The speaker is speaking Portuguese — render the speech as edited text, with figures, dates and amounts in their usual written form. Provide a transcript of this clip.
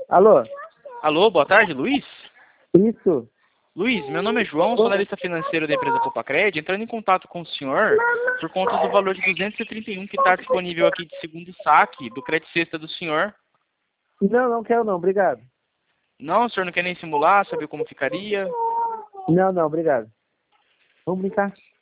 Alô? Alô, boa tarde, Luiz? Isso? Luiz, meu nome é João, sou analista financeiro da empresa Copacred, entrando em contato com o senhor por conta do valor de 231 que está disponível aqui de segundo saque do crédito sexta do senhor. Não, não quero não, obrigado. Não, o senhor não quer nem simular, saber como ficaria? Não, não, obrigado. Vamos brincar.